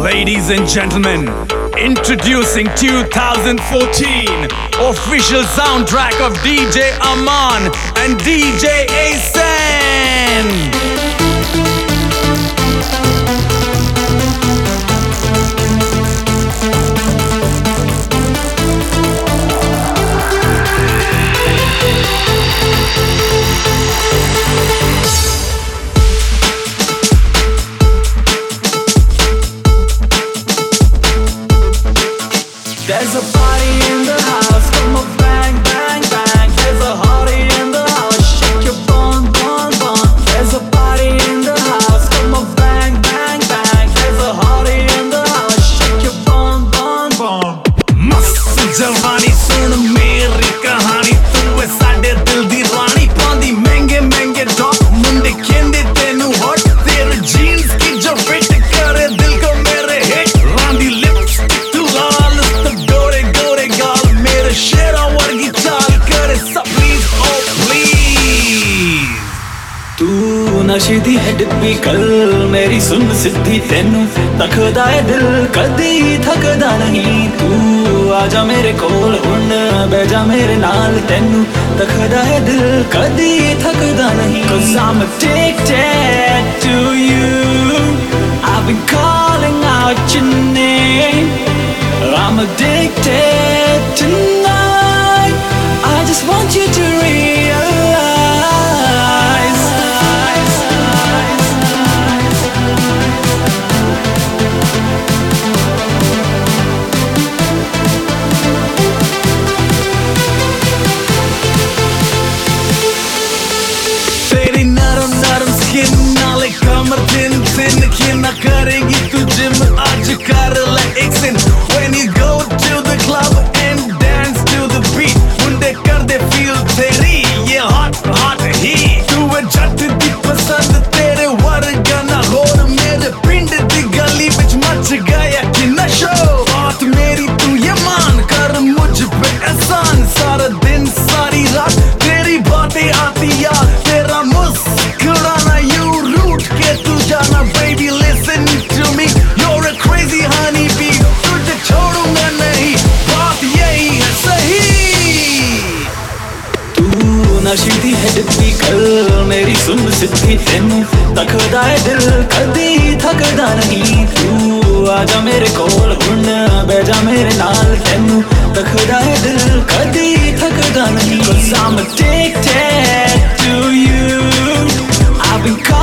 Ladies and gentlemen, introducing 2014 official soundtrack of DJ Aman and DJ Asen. There's a party in the house, come on, bang, bang, bang. There's a party in the house, shake your bum, bum, bum. There's a party in the house, come on, bang, bang, bang. There's a party in the house, shake your bum, bum, bum. मस्त जवानी सुन मेरी कहानी, तू है साडे दिल दी रानी। पांदी महंगे महंगे टॉप, मुंडे कहंदे तेनू हॉट। तेरे जीन्स की जो फिट करे दिल को मेरे हिट। रांदी लिपस्टिक तू लाल, तो गोरे गोरे गाल। मेरे शेरा वर्गी चाल करे सब प्लीज ओ प्लीज। तू नशे दी है डिब्बी कल, मेरी सुन सिद्धि तेनू तकदा है दिल, कदी थकदा नहीं। तू आजा मेरे कोल हुण, बह जा मेरे नाल, तेनू तकदा है दिल, कदी थकदा नहीं। 'Cause I'm addicted to you, I've been calling out your name. I'm addicted tonight, I just want you to realize. तेरी नरम नरम स्किन नाले कमर दिन दिन की ना करेगी तू जिम, आज कर ले एक दिन। When you go to the club and dance to the beat, मुंडे कर दे feel तेरी ये hot hot heat। तू है जट दी पसंद, तेरे वर्गा ना होर, मेरे पिंड दी गली विच मच गया कि नशो। बात मेरी तू ये मान, कर मुझ पे एहसान। सारा दिन सारी रात तेरी बातें आती याद, तेरा मुस्कुराना यू रूठ के तू जाना। Baby listen to me, you're a crazy honey bee, तुझे छोड़ूंगा नहीं, बात यही है सही। तू नशे दी है डिब्बी कल, मेरी सुन सिद्धि तेनू तकदा है दिल, कदी थकदा नहीं। तू आजा मेरे कोल हुण, बह जा मेरे नाल, तेनू तकदा है दिल, कदी थकदा नहीं। 'Cause I'm addicted to you, I've been